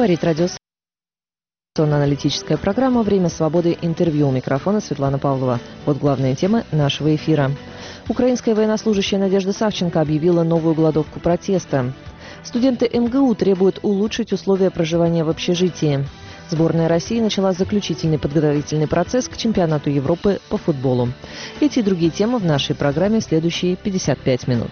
Говорит радиоаналитическая программа «Время свободы. Интервью». У микрофона Светлана Павлова. Вот главные темы нашего эфира. Украинская военнослужащая Надежда Савченко объявила новую голодовку протеста. Студенты МГУ требуют улучшить условия проживания в общежитии. Сборная России начала заключительный подготовительный процесс к чемпионату Европы по футболу. Эти и другие темы в нашей программе в следующие 55 минут.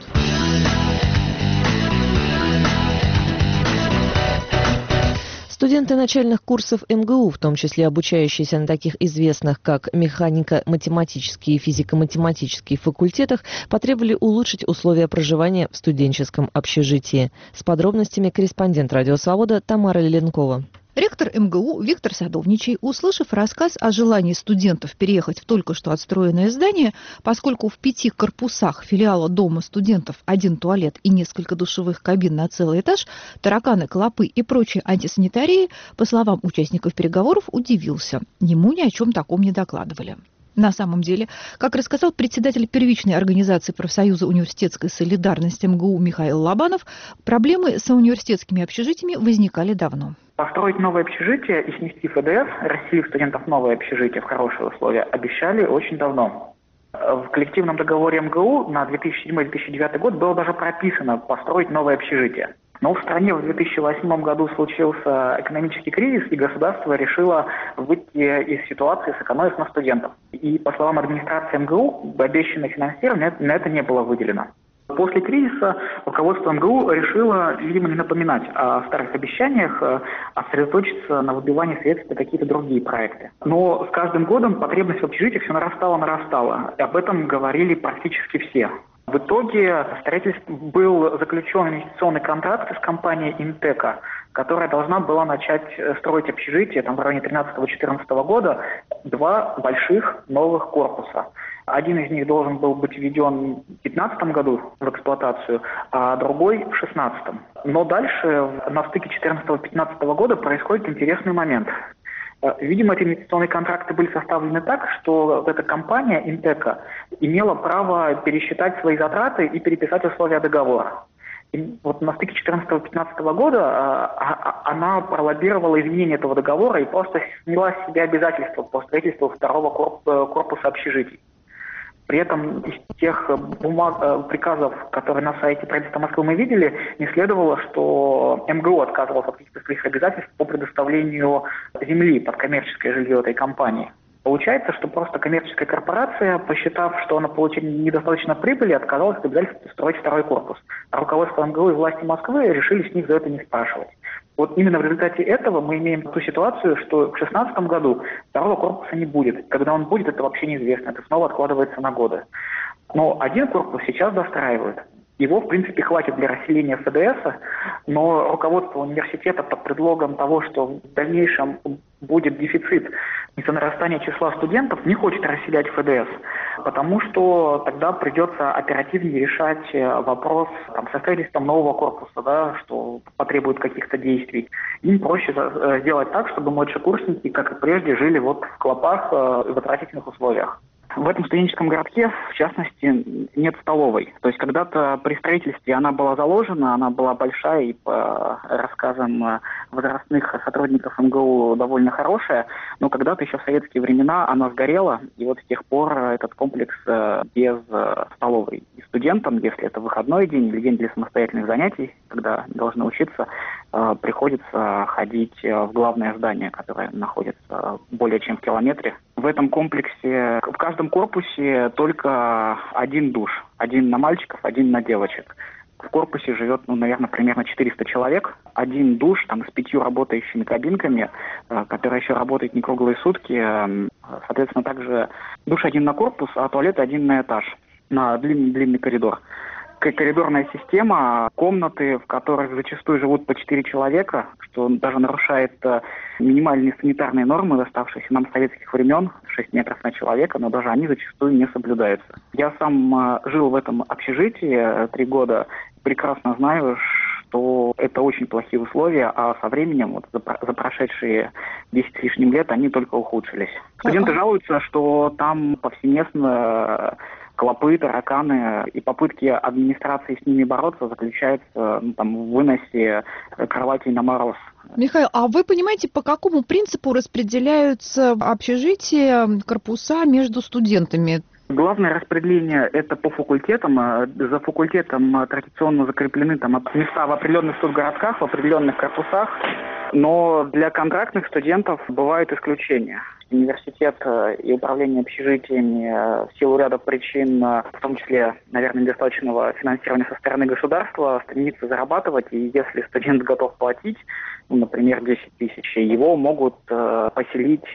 Студенты начальных курсов МГУ, в том числе обучающиеся на таких известных, как механико-математические и физико-математические факультетах, потребовали улучшить условия проживания в студенческом общежитии. С подробностями корреспондент «Радио Свобода» Тамара Леленкова. Ректор МГУ Виктор Садовничий, услышав рассказ о желании студентов переехать в только что отстроенное здание, поскольку в 5 корпусах филиала Дома студентов 1 туалет и несколько душевых кабин на целый этаж, тараканы, клопы и прочие антисанитарии, по словам участников переговоров, удивился. Ему ни о чем таком не докладывали. На самом деле, как рассказал председатель первичной организации профсоюза университетской солидарности МГУ Михаил Лобанов, проблемы с университетскими общежитиями возникали давно. Построить новое общежитие и снести ФДС, расселив студентов в новое общежитие в хорошие условия, обещали очень давно. В коллективном договоре МГУ на 2007-2009 год было даже прописано построить новое общежитие. Но в стране в 2008 году случился экономический кризис, и государство решило выйти из ситуации, сэкономив на студентов. И, по словам администрации МГУ, обещанное финансирование на это не было выделено. После кризиса руководство МГУ решило, видимо, не напоминать о старых обещаниях, а сосредоточиться на выбивании средств на какие-то другие проекты. Но с каждым годом потребность в общежитиях все нарастала. И об этом говорили практически все. В итоге был заключен инвестиционный контракт с компанией «Интека», которая должна была начать строить общежитие в районе 2013-2014 года, 2 больших новых корпуса. Один из них должен был быть введен в 2015 году в эксплуатацию, а другой в 2016. Но дальше, на стыке 2014-2015 года, происходит интересный момент. Видимо, эти инвестиционные контракты были составлены так, что эта компания «Интека» имела право пересчитать свои затраты и переписать условия договора. И вот на стыке 2014-2015 года она пролоббировала изменение этого договора и просто сняла с себя обязательства по строительству второго корпуса общежитий. При этом из тех приказов, которые на сайте правительства Москвы мы видели, не следовало, что МГУ отказывался от каких-то своих обязательств по предоставлению земли под коммерческое жилье этой компании. Получается, что просто коммерческая корпорация, посчитав, что она получила недостаточно прибыли, отказалась от обязательства строить второй корпус. А руководство МГУ и власти Москвы решили с них за это не спрашивать. Вот именно в результате этого мы имеем ту ситуацию, что в 2016 году второго корпуса не будет. Когда он будет, это вообще неизвестно. Это снова откладывается на годы. Но один корпус сейчас достраивают. Его, в принципе, хватит для расселения ФДС, но руководство университета под предлогом того, что в дальнейшем будет дефицит из-за нарастания числа студентов, не хочет расселять ФДС, потому что тогда придется оперативнее решать вопрос со строительством нового корпуса, что потребует каких-то действий. Им проще сделать так, чтобы младшекурсники, как и прежде, жили в клопах в отвратительных условиях. В этом студенческом городке, в частности, нет столовой. То есть когда-то при строительстве она была заложена, она была большая и по рассказам возрастных сотрудников МГУ довольно хорошая, но когда-то еще в советские времена она сгорела, и вот с тех пор этот комплекс без столовой. И студентам, если это выходной день или день для самостоятельных занятий, когда должны учиться, приходится ходить в главное здание, которое находится более чем в километре. В этом комплексе, в каждом корпусе только один душ. Один на мальчиков, один на девочек. В корпусе живет, наверное, примерно 400 человек. Один душ с 5 работающими кабинками, которая еще работает не круглые сутки. Соответственно, также душ один на корпус, а туалет один на этаж, на длинный коридор. Коридорная система, комнаты, в которых зачастую живут по 4 человека, что даже нарушает минимальные санитарные нормы, оставшиеся нам с советских времен, 6 метров на человека, но даже они зачастую не соблюдаются. Я сам жил в этом общежитии 3 года, прекрасно знаю, что это очень плохие условия, а со временем, за прошедшие 10 с лишним лет, они только ухудшились. Студенты жалуются, что там повсеместно клопы, тараканы, и попытки администрации с ними бороться заключаются в выносе кроватей на мороз. Михаил, а вы понимаете, по какому принципу распределяются общежития, корпуса между студентами? Главное распределение – это по факультетам. За факультетом традиционно закреплены места в определенных студгородках, в определенных корпусах. Но для контрактных студентов бывают исключения. Университет и управление общежитиями в силу ряда причин, в том числе, наверное, недостаточного финансирования со стороны государства, стремится зарабатывать. И если студент готов платить, например, 10 тысяч, его могут поселить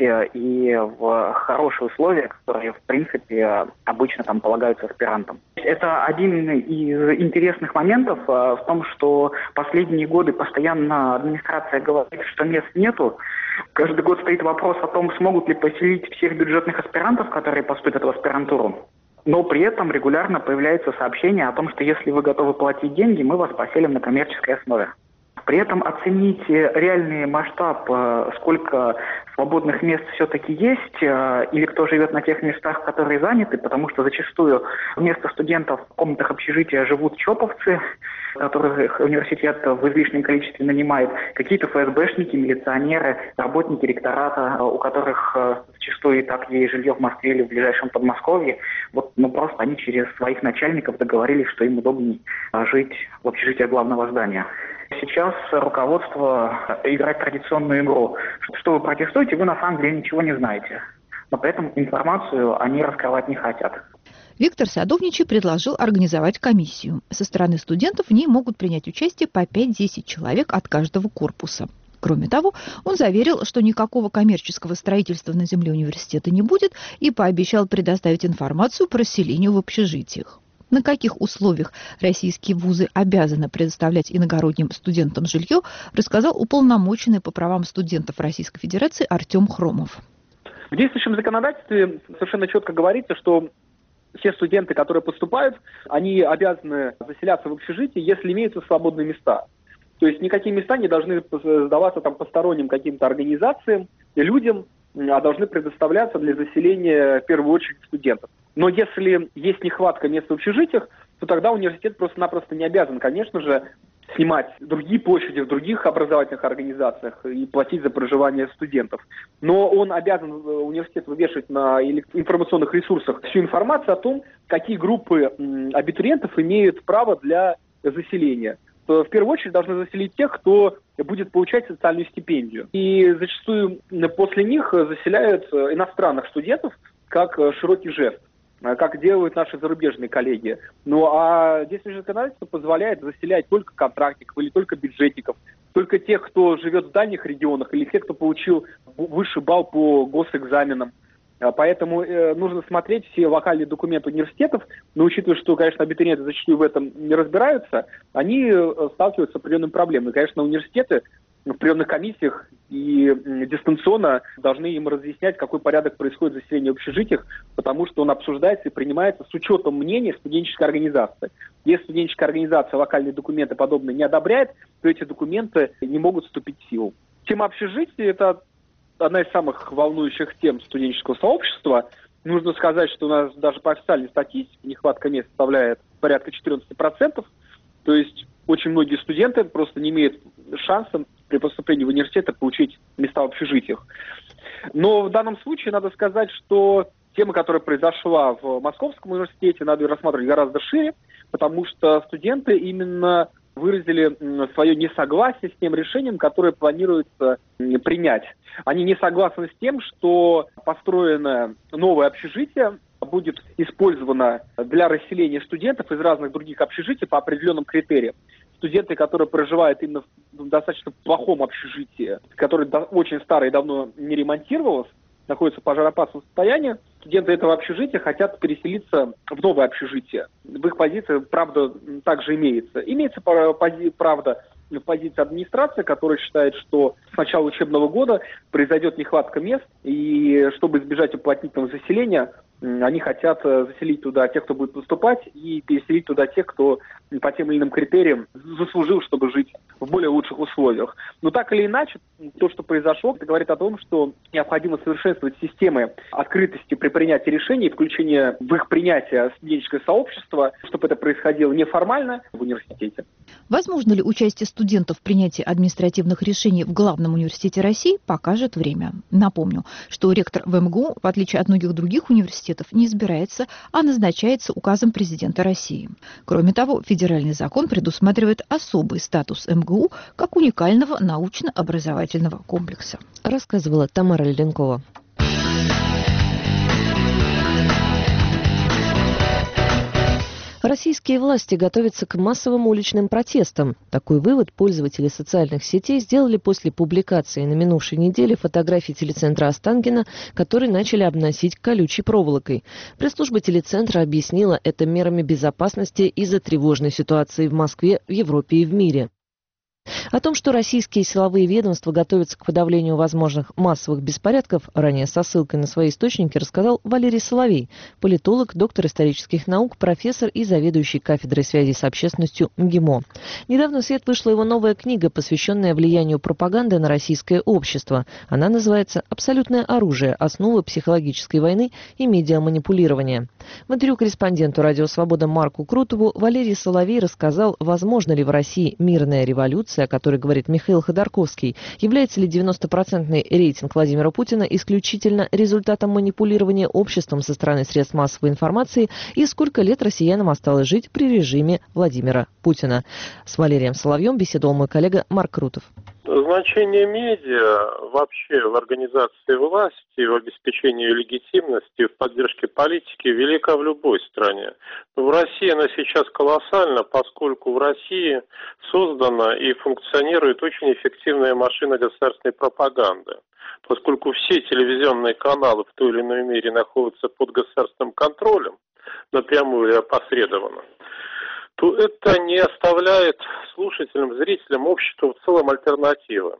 и в хорошие условия, которые, в принципе, обычно полагаются аспирантам. Это один из интересных моментов в том, что последние годы постоянно администрация говорит, что мест нету. Каждый год стоит вопрос о том, смогут ли поселить всех бюджетных аспирантов, которые поступят в аспирантуру. Но при этом регулярно появляются сообщения о том, что если вы готовы платить деньги, мы вас поселим на коммерческой основе. При этом оценить реальный масштаб, сколько свободных мест все-таки есть, или кто живет на тех местах, которые заняты, потому что зачастую вместо студентов в комнатах общежития живут чоповцы, которых университет в излишнем количестве нанимает, какие-то ФСБшники, милиционеры, работники ректората, у которых зачастую и так есть жилье в Москве или в ближайшем Подмосковье. Просто они через своих начальников договорились, что им удобнее жить в общежитии главного здания. Сейчас руководство играет традиционную игру. Что вы протестуете, вы на самом деле ничего не знаете. Но при этом информацию они раскрывать не хотят. Виктор Садовничий предложил организовать комиссию. Со стороны студентов в ней могут принять участие по 5-10 человек от каждого корпуса. Кроме того, он заверил, что никакого коммерческого строительства на земле университета не будет, и пообещал предоставить информацию по расселению в общежитиях. На каких условиях российские вузы обязаны предоставлять иногородним студентам жилье, рассказал уполномоченный по правам студентов Российской Федерации Артем Хромов. В действующем законодательстве совершенно четко говорится, что все студенты, которые поступают, они обязаны заселяться в общежитии, если имеются свободные места. То есть никакие места не должны сдаваться посторонним каким-то организациям и людям, а должны предоставляться для заселения в первую очередь студентов. Но если есть нехватка мест в общежитиях, то тогда университет просто-напросто не обязан, конечно же, снимать другие площади в других образовательных организациях и платить за проживание студентов. Но он обязан, университет, вывешивать на информационных ресурсах всю информацию о том, какие группы абитуриентов имеют право для заселения. В первую очередь должны заселить тех, кто будет получать социальную стипендию. И зачастую после них заселяют иностранных студентов как широкий жест, как делают наши зарубежные коллеги. А действующее законодательство позволяет заселять только контрактников или только бюджетников, только тех, кто живет в дальних регионах, или тех, кто получил высший балл по госэкзаменам. Поэтому нужно смотреть все локальные документы университетов, но учитывая, что, конечно, абитуриенты зачастую в этом не разбираются, они сталкиваются с определенными проблемами. Конечно, университеты в приемных комиссиях и дистанционно должны им разъяснять, какой порядок происходит заселение в общежитиях, потому что он обсуждается и принимается с учетом мнения студенческой организации. Если студенческая организация локальные документы подобные не одобряет, то эти документы не могут вступить в силу. Тема общежития – это одна из самых волнующих тем студенческого сообщества. Нужно сказать, что у нас даже по официальной статистике нехватка мест составляет порядка 14%. То есть очень многие студенты просто не имеют шанса при поступлении в университет получить места в общежитиях. Но в данном случае надо сказать, что тема, которая произошла в Московском университете, надо ее рассматривать гораздо шире, потому что студенты именно выразили свое несогласие с тем решением, которое планируется принять. Они не согласны с тем, что построенное новое общежитие будет использовано для расселения студентов из разных других общежитий по определенным критериям. Студенты, которые проживают именно в достаточно плохом общежитии, которое очень старое и давно не ремонтировалось, находится в пожароопасном состоянии, студенты этого общежития хотят переселиться в новое общежитие. В их позиции, правда, также имеется. Имеется, правда, в позиции администрации, которая считает, что с начала учебного года произойдет нехватка мест, и чтобы избежать уплотнительного заселения, Они хотят заселить туда тех, кто будет поступать, и переселить туда тех, кто по тем или иным критериям заслужил, чтобы жить в более лучших условиях. Но так или иначе, то, что произошло, это говорит о том, что необходимо совершенствовать системы открытости при принятии решений, включения в их принятие студенческое сообщество, чтобы это происходило неформально в университете. Возможно ли участие студентов в принятии административных решений в главном университете России, покажет время. Напомню, что ректор в МГУ, в отличие от многих других университетов, не избирается, а назначается указом президента России. Кроме того, федеральный закон предусматривает особый статус МГУ как уникального научно-образовательного комплекса. Рассказывала Тамара Леденкова. Российские власти готовятся к массовым уличным протестам. Такой вывод пользователи социальных сетей сделали после публикации на минувшей неделе фотографий телецентра Останкино, которые начали обносить колючей проволокой. Пресс-служба телецентра объяснила это мерами безопасности из-за тревожной ситуации в Москве, в Европе и в мире. О том, что российские силовые ведомства готовятся к подавлению возможных массовых беспорядков, ранее со ссылкой на свои источники рассказал Валерий Соловей, политолог, доктор исторических наук, профессор и заведующий кафедрой связи с общественностью МГИМО. Недавно в свет вышла его новая книга, посвященная влиянию пропаганды на российское общество. Она называется «Абсолютное оружие. Основы психологической войны и медиаманипулирования». В интервью корреспонденту «Радио Свобода» Марку Крутову Валерий Соловей рассказал, возможно ли в России мирная революция, о которой говорит Михаил Ходорковский, является ли 90% рейтинг Владимира Путина исключительно результатом манипулирования обществом со стороны средств массовой информации и сколько лет россиянам осталось жить при режиме Владимира Путина. С Валерием Соловьем беседовал мой коллега Марк Крутов. Значение медиа вообще в организации власти, в обеспечении легитимности, в поддержке политики велика в любой стране. Но в России она сейчас колоссальна, поскольку в России создана и функционирует очень эффективная машина государственной пропаганды. Поскольку все телевизионные каналы в той или иной мере находятся под государственным контролем, напрямую или опосредованно, то это не оставляет слушателям, зрителям, обществу в целом альтернативы.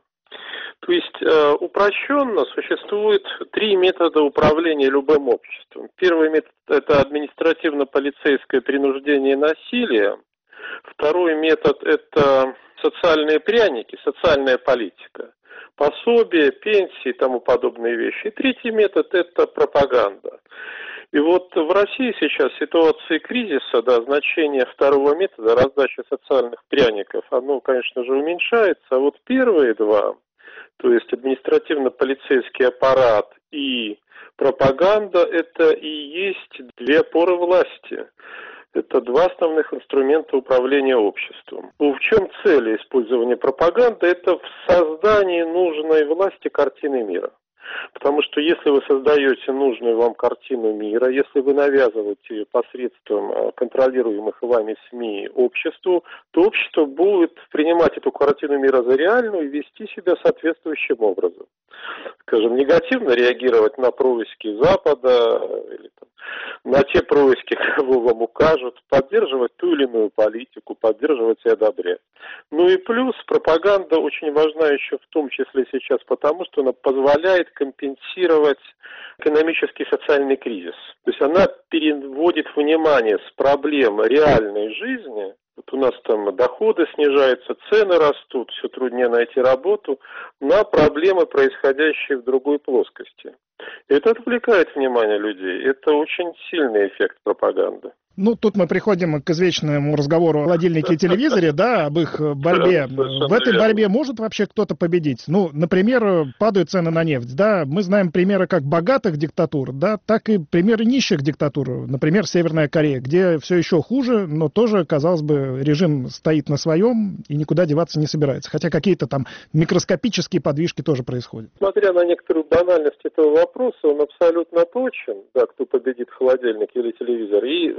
То есть упрощенно существует 3 метода управления любым обществом. Первый метод – это административно-полицейское принуждение и насилие. Второй метод – это социальные пряники, социальная политика, пособия, пенсии и тому подобные вещи. И третий метод – это пропаганда. И вот в России сейчас в ситуации кризиса, значение второго метода, раздачи социальных пряников, оно, конечно же, уменьшается. А вот первые два, то есть административно-полицейский аппарат и пропаганда, это и есть 2 опоры власти. Это 2 основных инструмента управления обществом. В чем цель использования пропаганды? Это в создании нужной власти картины мира. Потому что если вы создаете нужную вам картину мира, если вы навязываете ее посредством контролируемых вами СМИ обществу, то общество будет принимать эту картину мира за реальную и вести себя соответствующим образом. Скажем, негативно реагировать на происки Запада или на те происки, кого вам укажут, поддерживать ту или иную политику, поддерживать и одобрять. Ну и плюс пропаганда очень важна еще в том числе сейчас потому, что она позволяет компенсировать экономический и социальный кризис. То есть она переводит внимание с проблем реальной жизни. Вот у нас там доходы снижаются, цены растут, все труднее найти работу, на проблемы, происходящие в другой плоскости. И это отвлекает внимание людей. Это очень сильный эффект пропаганды. Ну, тут мы приходим к извечному разговору о холодильнике и телевизоре, об их борьбе. В этой борьбе может вообще кто-то победить? Ну, например, падают цены на нефть, Мы знаем примеры как богатых диктатур, так и примеры нищих диктатур. Например, Северная Корея, где все еще хуже, но тоже, казалось бы, режим стоит на своем и никуда деваться не собирается. Хотя какие-то там микроскопические подвижки тоже происходят. Смотря на некоторую банальность этого вопроса, он абсолютно точен, кто победит холодильник или телевизор, и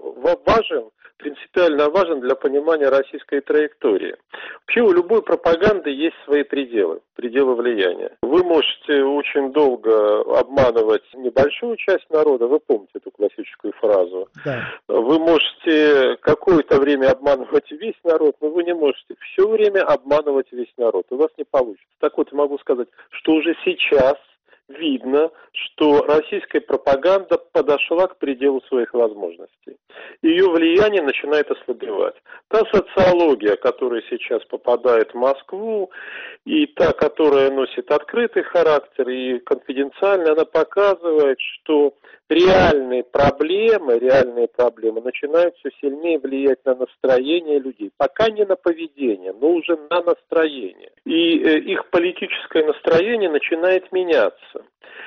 принципиально важен для понимания российской траектории. Вообще у любой пропаганды есть свои пределы влияния. Вы можете очень долго обманывать небольшую часть народа, вы помните эту классическую фразу. Да. Вы можете какое-то время обманывать весь народ, но вы не можете все время обманывать весь народ. У вас не получится. Так вот, могу сказать, что уже сейчас видно, что российская пропаганда подошла к пределу своих возможностей. Ее влияние начинает ослабевать. Та социология, которая сейчас попадает в Москву, и та, которая носит открытый характер и конфиденциальный, она показывает, что реальные проблемы начинают все сильнее влиять на настроение людей. Пока не на поведение, но уже на настроение. И их политическое настроение начинает меняться.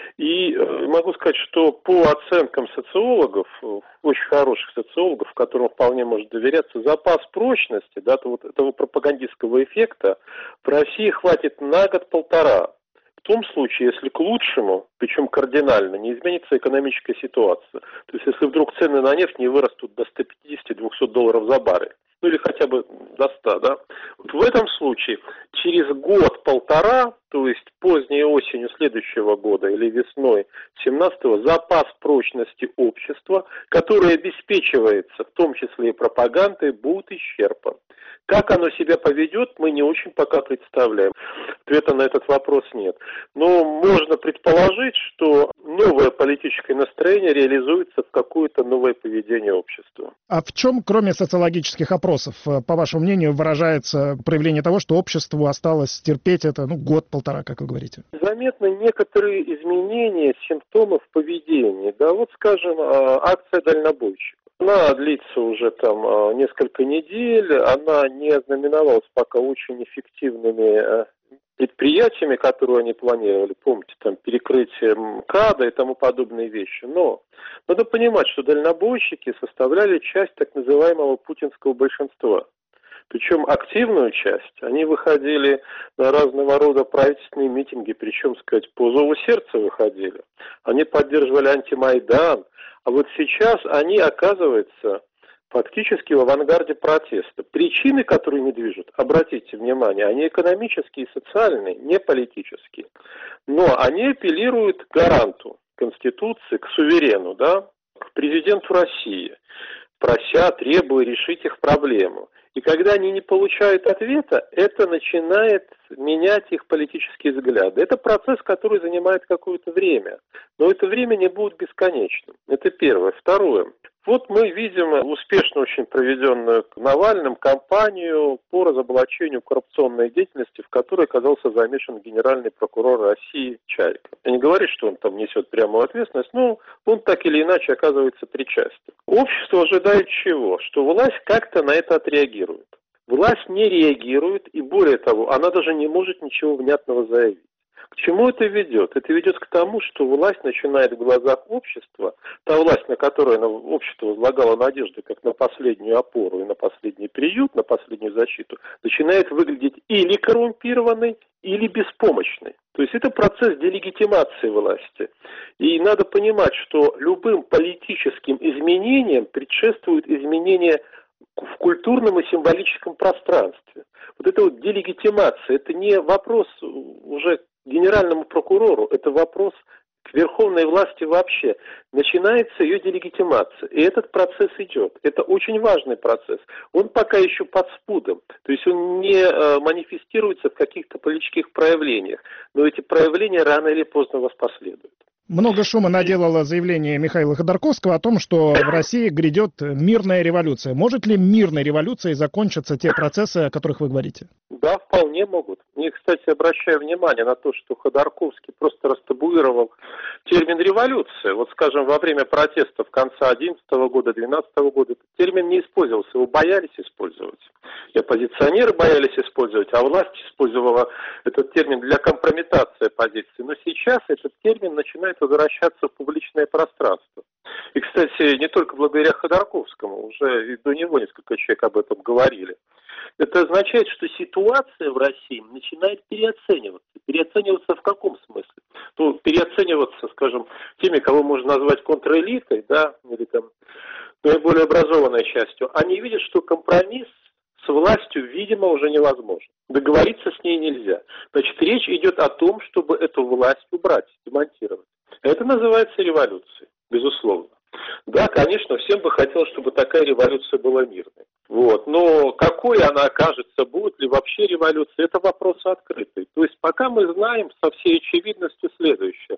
И могу сказать, что по оценкам социологов, очень хороших социологов, которым вполне может доверяться, запас прочности, да, этого пропагандистского эффекта в России хватит на год-полтора. В том случае, если к лучшему, причем кардинально, не изменится экономическая ситуация. То есть, если вдруг цены на нефть не вырастут до 150-200 долларов за баррель, ну или хотя бы до 100, да. Вот в этом случае через год-полтора, то есть поздней осенью следующего года или весной 17-го, запас прочности общества, который обеспечивается в том числе и пропагандой, будет исчерпан. Как оно себя поведет, мы не очень пока представляем. Ответа на этот вопрос нет. Но можно предположить, что новое политическое настроение реализуется в какое-то новое поведение общества. А в чем, кроме социологических опросов, по вашему мнению, выражается проявление того, что обществу осталось терпеть это, год-полтора, как вы говорите? Заметны некоторые изменения симптомов поведения. Да, вот, скажем, акция дальнобойщиков. Она длится уже там несколько недель, она не ознаменовалась пока очень эффективными предприятиями, которые они планировали, помните, там перекрытие МКАДа и тому подобные вещи. Но надо понимать, что дальнобойщики составляли часть так называемого путинского большинства. Причем активную часть. Они выходили на разного рода правительственные митинги, причем, сказать, по зову сердца выходили. Они поддерживали антимайдан. А вот сейчас они, оказывается, фактически в авангарде протеста. Причины, которые не движут, обратите внимание, они экономические и социальные, не политические. Но они апеллируют к гаранту Конституции, к суверену, да, к президенту России, прося, требуя решить их проблему. И когда они не получают ответа, это начинает менять их политические взгляды. Это процесс, который занимает какое-то время. Но это время не будет бесконечным. Это первое. Второе. Вот мы видим успешно очень проведенную Навальным кампанию по разоблачению коррупционной деятельности, в которой оказался замешан генеральный прокурор России Чайка. Я не говорю, что он там несет прямую ответственность, но он так или иначе оказывается причастен. Общество ожидает чего? Что власть как-то на это отреагирует. Власть не реагирует, и более того, она даже не может ничего внятного заявить. К чему это ведет? Это ведет к тому, что власть начинает в глазах общества, та власть, на которую общество возлагало надежды, как на последнюю опору и на последний приют, на последнюю защиту, начинает выглядеть или коррумпированной, или беспомощной. То есть это процесс делегитимации власти. И надо понимать, что любым политическим изменениям предшествует изменение в культурном и символическом пространстве. Вот это вот делегитимация, это не вопрос уже генеральному прокурору, это вопрос к верховной власти вообще. Начинается ее делегитимация, и этот процесс идет. Это очень важный процесс. Он пока еще под спудом, то есть он не манифестируется в каких-то политических проявлениях, но эти проявления рано или поздно воспоследуют. Много шума наделало заявление Михаила Ходорковского о том, что в России грядет мирная революция. Может ли мирной революцией закончиться те процессы, о которых вы говорите? Да, вполне могут. И, кстати, обращаю внимание на то, что Ходорковский просто растабуировал термин «революция». Вот, скажем, во время протестов конца 2011 года, 2012 года этот термин не использовался, его боялись использовать. И оппозиционеры боялись использовать, а власть использовала этот термин для компрометации оппозиции. Но сейчас этот термин начинает возвращаться в публичное пространство. И, кстати, не только благодаря Ходорковскому, уже и до него несколько человек об этом говорили. Это означает, что ситуация в России начинает переоцениваться. Переоцениваться в каком смысле? Ну, переоцениваться, скажем, теми, кого можно назвать контрэлитой, да, или там наиболее образованной частью. Они видят, что компромисс с властью, видимо, уже невозможен. Договориться с ней нельзя. Значит, речь идет о том, чтобы эту власть убрать, демонтировать. Это называется революцией, безусловно. Да, конечно, всем бы хотелось, чтобы такая революция была мирной. Вот. Но какой она окажется, будет ли вообще революция, это вопрос открытый. То есть пока мы знаем со всей очевидностью следующее,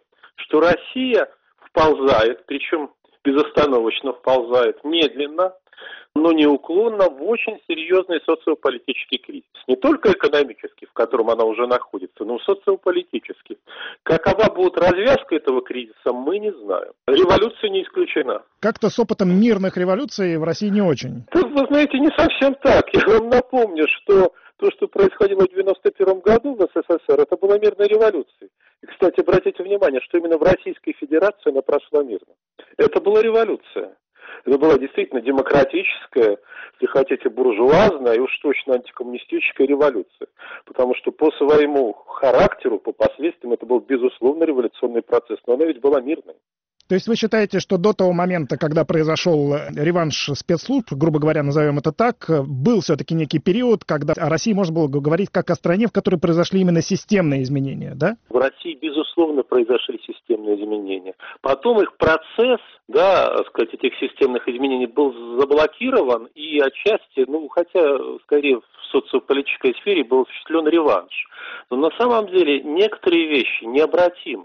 что Россия вползает, причем безостановочно вползает, медленно, но неуклонно в очень серьезный социополитический кризис. Не только экономический, в котором она уже находится, но и социополитический. Какова будет развязка этого кризиса, мы не знаем. Революция не исключена. Как-то с опытом мирных революций в России не очень. Вы знаете, не совсем так. Я вам напомню, что то, что происходило в 1991 году в СССР, это была мирная революция. И, кстати, обратите внимание, что именно в Российской Федерации она прошла мирно. Это была революция. Это была действительно демократическая, если хотите, буржуазная и уж точно антикоммунистическая революция. Потому что по своему характеру, по последствиям, это был, безусловно, революционный процесс. Но она ведь была мирной. То есть вы считаете, что до того момента, когда произошел реванш спецслужб, грубо говоря, назовем это так, был все-таки некий период, когда о России можно было говорить как о стране, в которой произошли именно системные изменения, да? В России, безусловно, произошли системные изменения. Потом их процесс, да, так сказать, этих системных изменений был заблокирован, и отчасти, хотя, скорее, в социополитической сфере был осуществлен реванш. Но на самом деле некоторые вещи необратимы.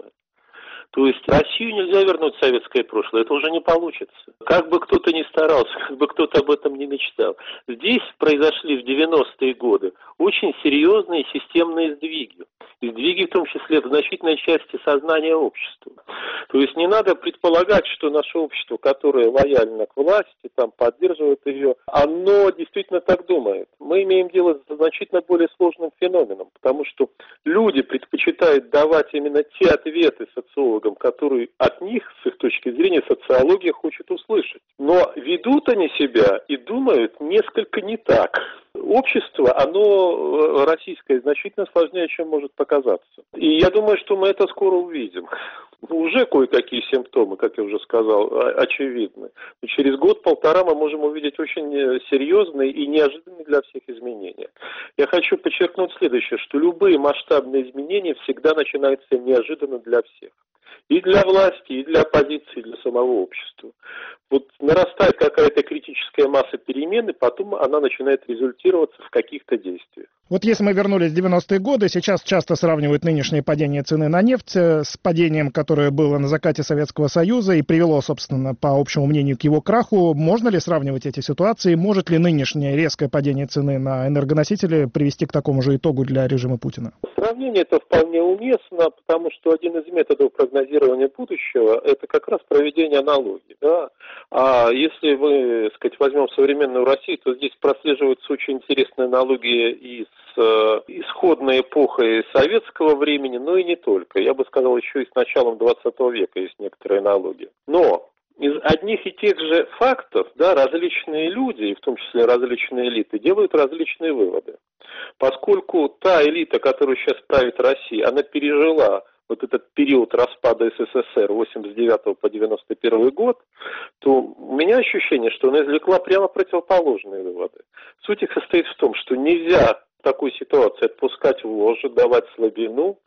То есть Россию нельзя вернуть в советское прошлое, это уже не получится. Как бы кто-то ни старался, как бы кто-то об этом не мечтал. Здесь произошли в 90-е годы очень серьезные системные сдвиги. И сдвиги в том числе в значительной части сознания общества. То есть не надо предполагать, что наше общество, которое лояльно к власти, поддерживает ее, оно действительно так думает. Мы имеем дело с значительно более сложным феноменом, потому что люди предпочитают давать именно те ответы социологам, которые от них, с их точки зрения, социология хочет услышать. Но ведут они себя и думают несколько не так. Общество, оно российское, значительно сложнее, чем может показаться. И я думаю, что мы это скоро увидим. Уже кое-какие симптомы, как я уже сказал, очевидны. Но через год-полтора мы можем увидеть очень серьезные и неожиданные для всех изменения. Я хочу подчеркнуть следующее, что любые масштабные изменения всегда начинаются неожиданно для всех. И для власти, и для оппозиции, и для самого общества. Вот нарастает какая-то критическая масса перемен, и потом она начинает результироваться в каких-то действиях. Вот если мы вернулись в 90-е годы, сейчас часто сравнивают нынешнее падение цены на нефть с падением, которое было на закате Советского Союза и привело, собственно, по общему мнению, к его краху. Можно ли сравнивать эти ситуации? Может ли нынешнее резкое падение цены на энергоносители привести к такому же итогу для режима Путина? Сравнение это вполне уместно, потому что один из методов прогнозирования будущего – это как раз проведение аналогий. Да? А если мы, возьмем современную Россию, то здесь прослеживаются очень интересные аналогии и с исходной эпохой советского времени, но и не только. Я бы сказал, еще и с началом 20 века есть некоторые аналогии. Но из одних и тех же фактов, да, различные люди, и в том числе различные элиты, делают различные выводы. Поскольку та элита, которая сейчас правит Россией, она пережила вот этот период распада СССР 89 по 91 год, то у меня ощущение, что она извлекла прямо противоположные выводы. Суть их состоит в том, что нельзя в такой ситуации отпускать вожжи, давать слабину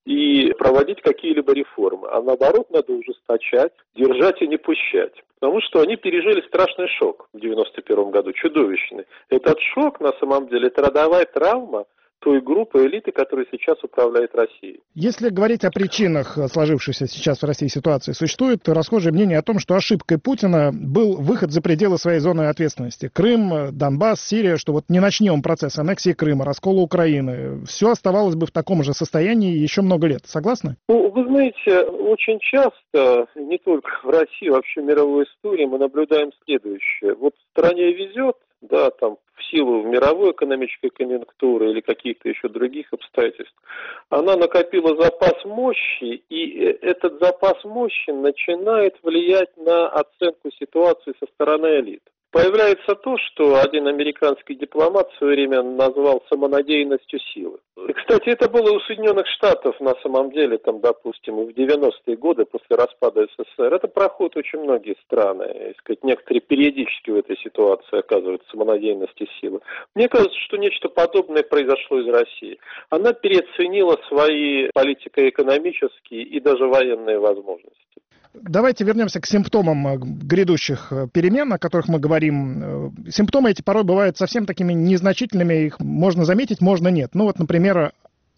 и проводить какие-либо реформы. А наоборот, надо ужесточать, держать и не пущать. Потому что они пережили страшный шок в 91 году, чудовищный. Этот шок, на самом деле, это родовая травма той группы элиты, которая сейчас управляет Россией. Если говорить о причинах сложившейся сейчас в России ситуации, существует расхожее мнение о том, что ошибкой Путина был выход за пределы своей зоны ответственности. Крым, Донбасс, Сирия, что вот не начнем процесс аннексии Крыма, раскола Украины, все оставалось бы в таком же состоянии еще много лет. Согласны? Вы знаете, очень часто, не только в России, вообще в мировой истории, мы наблюдаем следующее. Вот стране везет, да, в силу мировой экономической конъюнктуры или каких-то еще других обстоятельств, она накопила запас мощи, и этот запас мощи начинает влиять на оценку ситуации со стороны элит. Появляется то, что один американский дипломат в свое время назвал самонадеянностью силы. И, кстати, это было у Соединенных Штатов на самом деле, допустим, в 90-е годы после распада СССР. Это проходит очень многие страны. Некоторые периодически в этой ситуации оказываются самонадеянности силы. Мне кажется, что нечто подобное произошло из России. Она переоценила свои политико-экономические и даже военные возможности. Давайте вернемся к симптомам грядущих перемен, о которых мы говорим. Симптомы эти порой бывают совсем такими незначительными, их можно заметить, можно нет. Например,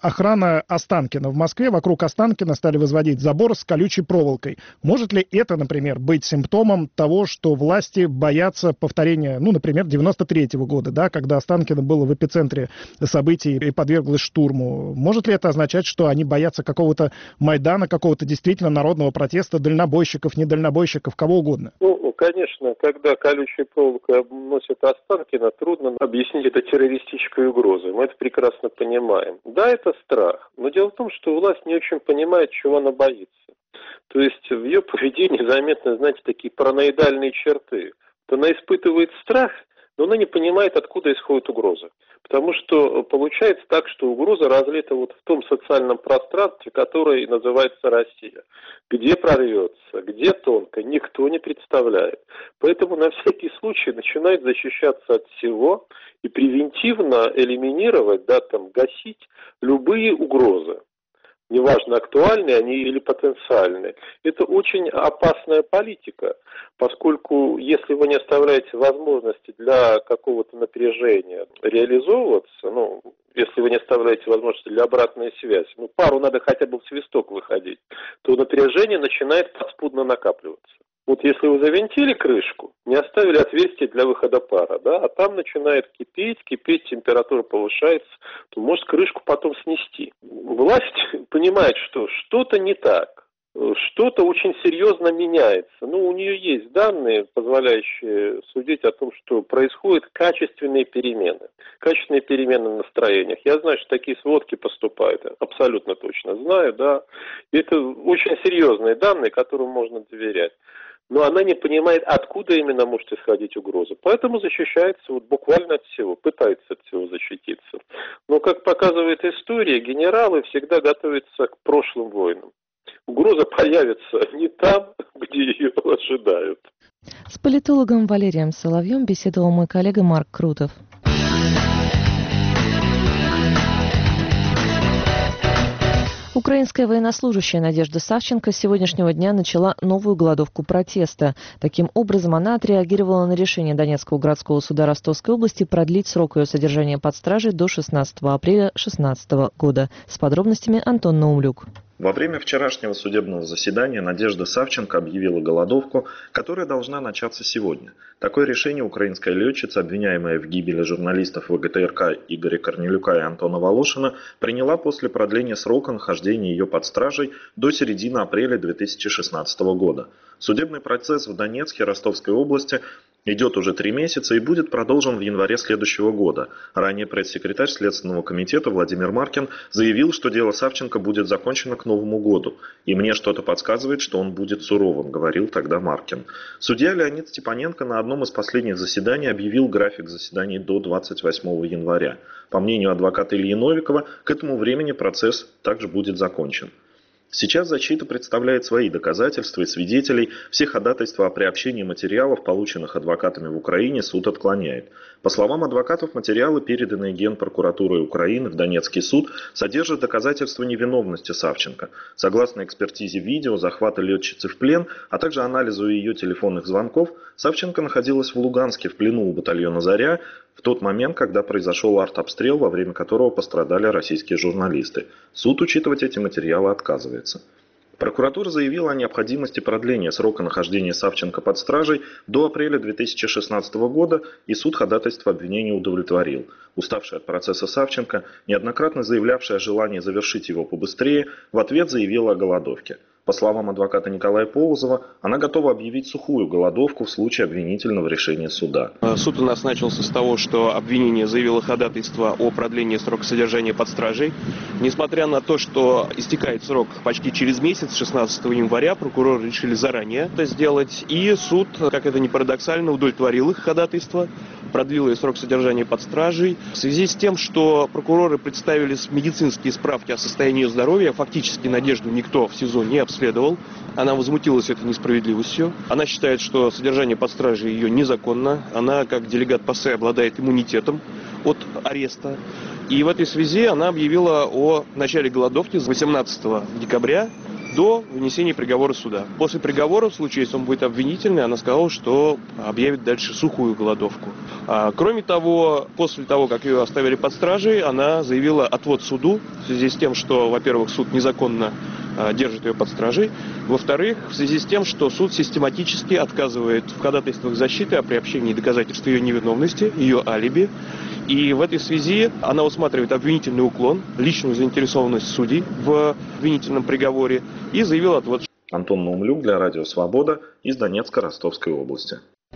охрана Останкина. В Москве вокруг Останкина стали возводить забор с колючей проволокой. Может ли это, например, быть симптомом того, что власти боятся повторения, например, 93-го года, да, когда Останкино было в эпицентре событий и подверглось штурму? Может ли это означать, что они боятся какого-то Майдана, какого-то действительно народного протеста, дальнобойщиков, недальнобойщиков, кого угодно? Конечно, когда колючей проволокой обносят Останкино, трудно объяснить это террористической угрозой. Мы это прекрасно понимаем. Да, это страх. Но дело в том, что власть не очень понимает, чего она боится. То есть в ее поведении заметны, знаете, такие параноидальные черты. Она испытывает страх, но она не понимает, откуда исходит угроза. Потому что получается так, что угроза разлита в том социальном пространстве, которое называется Россия. Где прорвется, где тонко, никто не представляет. Поэтому на всякий случай начинает защищаться от всего и превентивно элиминировать, гасить любые угрозы. Неважно, актуальные они или потенциальные. Это очень опасная политика, поскольку если вы не оставляете возможности для какого-то напряжения реализовываться, если вы не оставляете возможности для обратной связи, пару надо хотя бы в свисток выходить, то напряжение начинает подспудно накапливаться. Если вы завинтили крышку, не оставили отверстия для выхода пара, а там начинает кипеть, температура повышается, то может крышку потом снести. Власть понимает, что что-то не так, что-то очень серьезно меняется. У нее есть данные, позволяющие судить о том, что происходят качественные перемены в настроениях. Я знаю, что такие сводки поступают, абсолютно точно знаю, И это очень серьезные данные, которым можно доверять. Но она не понимает, откуда именно может исходить угроза. Поэтому защищается буквально от всего, пытается от всего защититься. Но, как показывает история, генералы всегда готовятся к прошлым войнам. Угроза появится не там, где ее ожидают. С политологом Валерием Соловьем беседовал мой коллега Марк Крутов. Украинская военнослужащая Надежда Савченко с сегодняшнего дня начала новую голодовку протеста. Таким образом, она отреагировала на решение Донецкого городского суда Ростовской области продлить срок ее содержания под стражей до 16 апреля 2016 года. С подробностями Антон Наумлюк. Во время вчерашнего судебного заседания Надежда Савченко объявила голодовку, которая должна начаться сегодня. Такое решение украинская летчица, обвиняемая в гибели журналистов ВГТРК Игоря Корнелюка и Антона Волошина, приняла после продления срока нахождения ее под стражей до середины апреля 2016 года. Судебный процесс в Донецке, Ростовской области идет уже 3 месяца и будет продолжен в январе следующего года. Ранее пресс-секретарь Следственного комитета Владимир Маркин заявил, что дело Савченко будет закончено к Новому году. «И мне что-то подсказывает, что он будет суровым», — говорил тогда Маркин. Судья Леонид Степаненко на одном из последних заседаний объявил график заседаний до 28 января. По мнению адвоката Ильи Новикова, к этому времени процесс также будет закончен. Сейчас защита представляет свои доказательства и свидетелей. Все ходатайства о приобщении материалов, полученных адвокатами в Украине, суд отклоняет. По словам адвокатов, материалы, переданные Генпрокуратурой Украины в Донецкий суд, содержат доказательства невиновности Савченко. Согласно экспертизе видео захвата летчицы в плен, а также анализу ее телефонных звонков, Савченко находилась в Луганске в плену у батальона «Заря» в тот момент, когда произошел артобстрел, во время которого пострадали российские журналисты. Суд учитывать эти материалы отказывается. Прокуратура заявила о необходимости продления срока нахождения Савченко под стражей до апреля 2016 года, и суд ходатайство обвинения удовлетворил. Уставшая от процесса Савченко, неоднократно заявлявшая о желании завершить его побыстрее, в ответ заявила о голодовке. По словам адвоката Николая Полозова, она готова объявить сухую голодовку в случае обвинительного решения суда. Суд у нас начался с того, что обвинение заявило ходатайство о продлении срока содержания под стражей. Несмотря на то, что истекает срок почти через месяц, 16 января, прокуроры решили заранее это сделать. И суд, как это ни парадоксально, удовлетворил их ходатайство, продлил ей срок содержания под стражей. В связи с тем, что прокуроры представили медицинские справки о состоянии ее здоровья, фактически Надежду никто в СИЗО не обследовал. Она возмутилась этой несправедливостью. Она считает, что содержание под стражей ее незаконно. Она, как делегат ПАСЕ, обладает иммунитетом от ареста. И в этой связи она объявила о начале голодовки с 18 декабря до вынесения приговора суда. После приговора, в случае, если он будет обвинительный, она сказала, что объявит дальше сухую голодовку. Кроме того, после того, как ее оставили под стражей, она заявила отвод суду в связи с тем, что, во-первых, суд незаконно держит ее под стражей. Во-вторых, в связи с тем, что суд систематически отказывает в ходатайствах защиты о приобщении доказательств ее невиновности, ее алиби. И в этой связи она усматривает обвинительный уклон, личную заинтересованность судей в обвинительном приговоре и заявила отвод. Антон Наумлюк для Радио Свобода из Донецко-Ростовской области.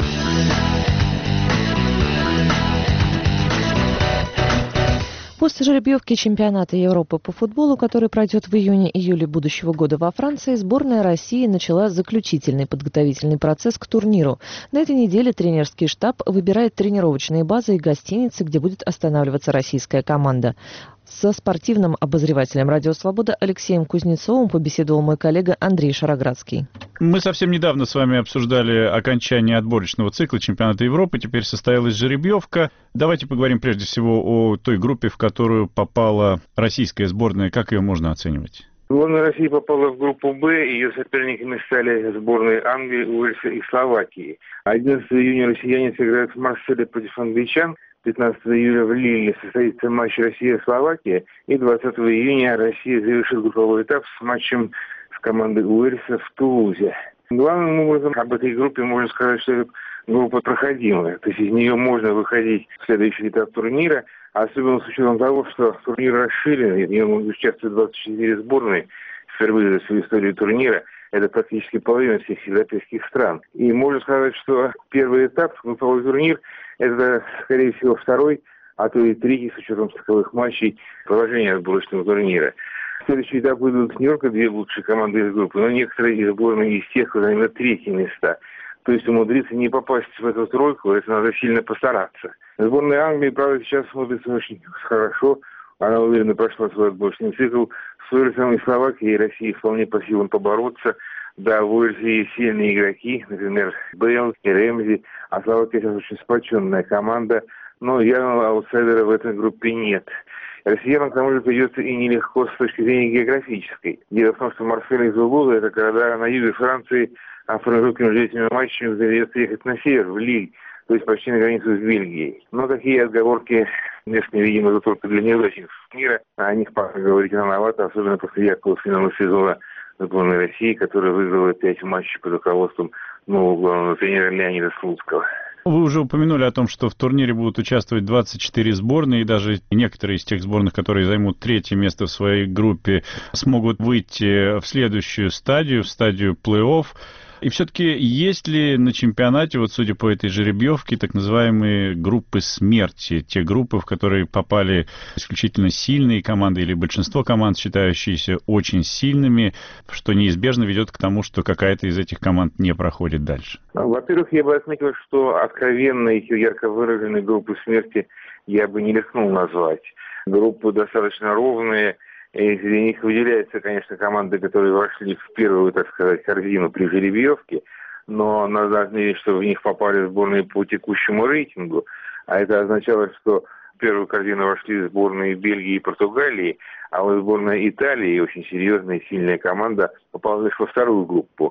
После жеребьевки чемпионата Европы по футболу, который пройдет в июне-июле будущего года во Франции, сборная России начала заключительный подготовительный процесс к турниру. На этой неделе тренерский штаб выбирает тренировочные базы и гостиницы, где будет останавливаться российская команда. Со спортивным обозревателем «Радио Свобода» Алексеем Кузнецовым побеседовал мой коллега Андрей Шароградский. Мы совсем недавно с вами обсуждали окончание отборочного цикла чемпионата Европы. Теперь состоялась жеребьевка. Давайте поговорим прежде всего о той группе, в которую попала российская сборная. Как ее можно оценивать? Сборная России попала в группу «Б», ее соперниками стали сборные Англии, Уэльса и Словакии. 11 июня россияне сыграют в Марселе против англичан, 15 июля в Лилле состоится матч Россия-Словакия, и 20 июня Россия завершит групповой этап с матчем с командой Уэльса в Тулузе. Главным образом об этой группе можно сказать, что это группа проходимая, то есть из нее можно выходить в следующий этап турнира, особенно с учетом того, что турнир расширен, в нем участвуют 24 сборные впервые за всю историю турнира. Это практически половина всех европейских стран. И можно сказать, что первый этап, групповой турнир, это, скорее всего, второй, а то и третий, с учетом стыковых матчей, положения отборочного турнира. В следующий этап выйдут не только две лучшие команды из группы, но некоторые из сборных из тех, кто займет третье места. То есть умудриться не попасть в эту тройку, это надо сильно постараться. Сборная Англии, правда, сейчас смотрится очень хорошо. Она уверенно прошла свой отборочный цикл. С Уэльсом и Словакией и Россией вполне по силам побороться. Да, в Уэльсе есть сильные игроки, например, Бейл и Рэмзи, а Словакия сейчас очень сплоченная команда, но явного аутсайдера в этой группе нет. Россиянам, к тому же, придется и нелегко с точки зрения географической. Дело в том, что Марсель и Тулуза — это города на юге Франции, а в промежутке между этими матчами придется ехать на север, в Лиль, то есть почти на границу с Бельгией. Но такие отговорки, конечно, видимо, это только для неудачников мира, а о них пока говорить рановато, особенно после яркого финала сезона сборной России, которая выиграла 5 матчей под руководством нового главного тренера Леонида Слуцкого. Вы уже упомянули о том, что в турнире будут участвовать 24 сборные, и даже некоторые из тех сборных, которые займут третье место в своей группе, смогут выйти в следующую стадию, в стадию плей-офф. И все-таки есть ли на чемпионате, вот судя по этой жеребьевке, так называемые группы смерти, те группы, в которые попали исключительно сильные команды или большинство команд, считающиеся очень сильными, что неизбежно ведет к тому, что какая-то из этих команд не проходит дальше? Во-первых, я бы отметил, что откровенной и ярко выраженной группы смерти я бы не рискнул назвать. Группы достаточно ровные. И среди них выделяются, конечно, команды, которые вошли в первую, так сказать, корзину при жеребьевке, но надо отметить, что в них попали сборные по текущему рейтингу, а это означало, что в первую корзину вошли сборные Бельгии и Португалии, а вот сборная Италии, очень серьезная и сильная команда, попала лишь во вторую группу.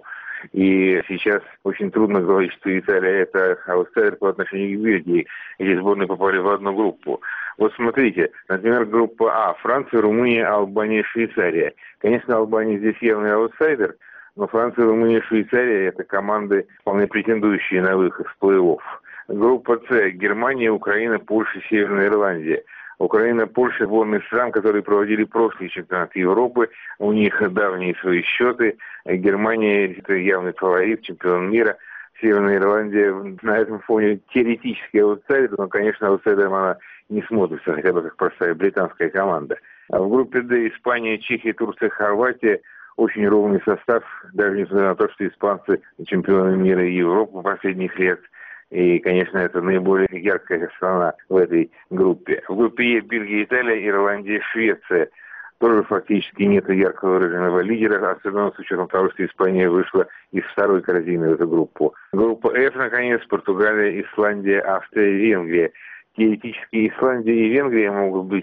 И сейчас очень трудно говорить, что Италия — это аутсайдер по отношению к Бельгии. Эти сборные попали в одну группу. Вот смотрите, например, группа А. Франция, Румыния, Албания, Швейцария. Конечно, Албания здесь явный аутсайдер, но Франция, Румыния, Швейцария — это команды, вполне претендующие на выход в плей-офф. Группа С. Германия, Украина, Польша, Северная Ирландия. Украина, Польша — сборные стран, которые проводили прошлый чемпионат Европы. У них давние свои счеты. Германия — это явный фаворит, чемпион мира. Северная Ирландия на этом фоне теоретически аутсайдер, но, конечно, аутсайдером она не смотрится, хотя бы как простая британская команда. А в группе Д Испания, Чехия, Турция, Хорватия очень ровный состав, даже несмотря на то, что испанцы чемпионы мира и Европы последних лет. И, конечно, это наиболее яркая страна в этой группе. В группе Е Бельгия, Италия, Ирландия, Швеция. Тоже фактически нет яркого выраженного лидера, особенно с учетом того, что Испания вышла из второй корзины в эту группу. Группа F, наконец, Португалия, Исландия, Австрия, Венгрия. Теоретически Исландия и Венгрия могут быть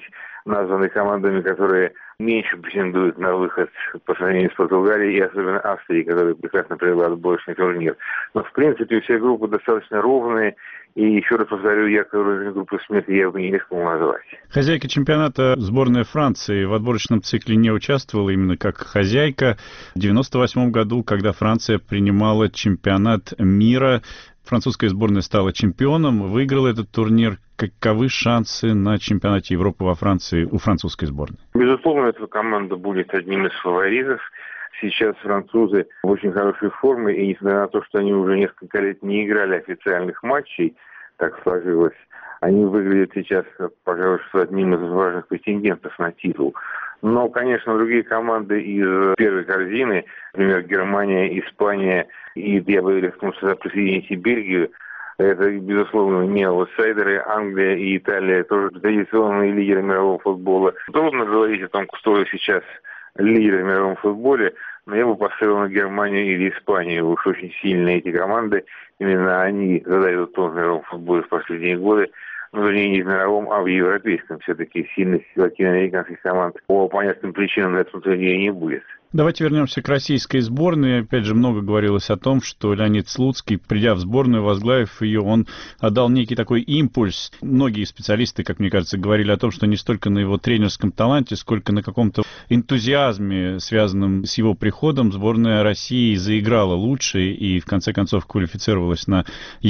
названы командами, которые меньше претендуют на выход по сравнению с Португалией и особенно Австрией, которая прекрасно провела отборочный турнир. Но, в принципе, все группы достаточно ровные. И еще раз повторю, яркой уровень группы смерти я бы не рискнул назвать. Хозяйка чемпионата сборная Франции в отборочном цикле не участвовала именно как хозяйка. В 1998 году, когда Франция принимала чемпионат мира, французская сборная стала чемпионом, выиграла этот турнир. Каковы шансы на чемпионате Европы во Франции у французской сборной? Безусловно, эта команда будет одним из фаворитов. Сейчас французы в очень хорошей форме, и несмотря на то, что они уже несколько лет не играли официальных матчей, так сложилось, они выглядят сейчас, пожалуй, одним из важных претендентов на титул. Но, конечно, другие команды из первой корзины, например, Германия, Испания и, я бы рискнул сюда присоединить и Бельгию, это, безусловно, не аутсайдеры. Англия и Италия тоже традиционные лидеры мирового футбола. Трудно говорить о том, кто сейчас лидеры в мировом футболе, но я бы поставил на Германию или Испанию. Уж очень сильные эти команды. Именно они задают тон в мировом футболе в последние годы. Ну, вернее, не в мировом, а в европейском. Все-таки сильных латиноамериканских команд по понятным причинам на этом турнире не будет. Давайте вернемся к российской сборной. Опять же, много говорилось о том, что Леонид Слуцкий, придя в сборную, возглавив ее, он отдал некий такой импульс. Многие специалисты, как мне кажется, говорили о том, что не столько на его тренерском таланте, сколько на каком-то энтузиазме, связанном с его приходом, сборная России заиграла лучше и, в конце концов, квалифицировалась на